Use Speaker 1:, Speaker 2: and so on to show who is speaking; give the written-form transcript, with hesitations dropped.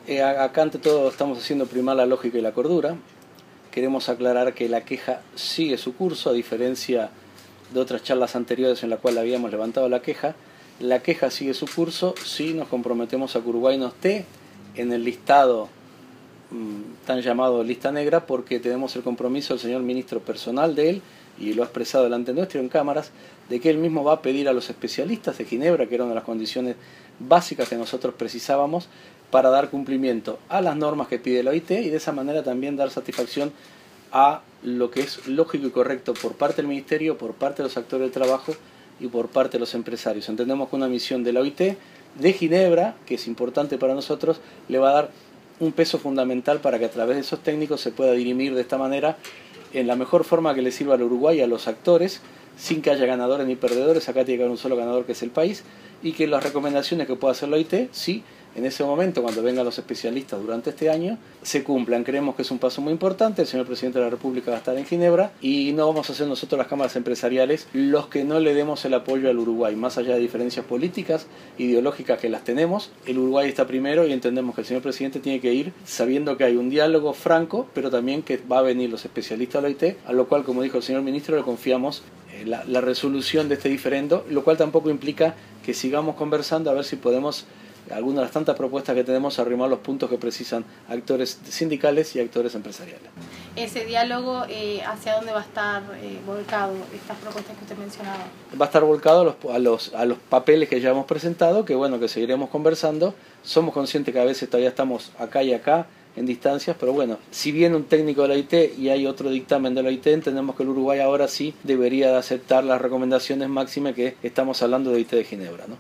Speaker 1: Acá ante todo estamos haciendo primar la lógica y la cordura. Queremos aclarar que la queja sigue su curso, a diferencia de otras charlas anteriores en las cuales habíamos levantado la queja. La queja sigue su curso, sí nos comprometemos a que Uruguay no esté en el listado tan llamado lista negra, porque tenemos el compromiso del señor ministro personal de él, y lo ha expresado delante nuestro en cámaras, de que él mismo va a pedir a los especialistas de Ginebra, que era una de las condiciones básicas que nosotros precisábamos para dar cumplimiento a las normas que pide la OIT, y de esa manera también dar satisfacción a lo que es lógico y correcto por parte del Ministerio, por parte de los actores del trabajo y por parte de los empresarios. Entendemos que una misión de la OIT de Ginebra, que es importante para nosotros, le va a dar un peso fundamental para que a través de esos técnicos se pueda dirimir de esta manera en la mejor forma que le sirva al Uruguay y a los actores, sin que haya ganadores ni perdedores. Acá tiene que haber un solo ganador, que es el país, y que las recomendaciones que pueda hacer la OIT, sí, en ese momento, cuando vengan los especialistas durante este año, se cumplan. Creemos que es un paso muy importante. El señor Presidente de la República va a estar en Ginebra, y no vamos a ser nosotros, las cámaras empresariales, los que no le demos el apoyo al Uruguay, más allá de diferencias políticas, ideológicas, que las tenemos. El Uruguay está primero, y entendemos que el señor Presidente tiene que ir sabiendo que hay un diálogo franco, pero también que va a venir los especialistas de la OIT, a lo cual, como dijo el señor Ministro, le confiamos la resolución de este diferendo, lo cual tampoco implica que sigamos conversando a ver si podemos, algunas de las tantas propuestas que tenemos, arrimar los puntos que precisan actores sindicales y actores empresariales.
Speaker 2: Ese diálogo, ¿hacia dónde va a estar volcado estas propuestas que usted mencionaba?
Speaker 1: Va a estar volcado a los papeles que ya hemos presentado, que bueno, que seguiremos conversando. Somos conscientes que a veces todavía estamos acá y acá en distancias, pero bueno, si viene un técnico de la OIT y hay otro dictamen de la OIT, entendemos que el Uruguay ahora sí debería de aceptar las recomendaciones máximas, que estamos hablando de OIT de Ginebra, ¿no?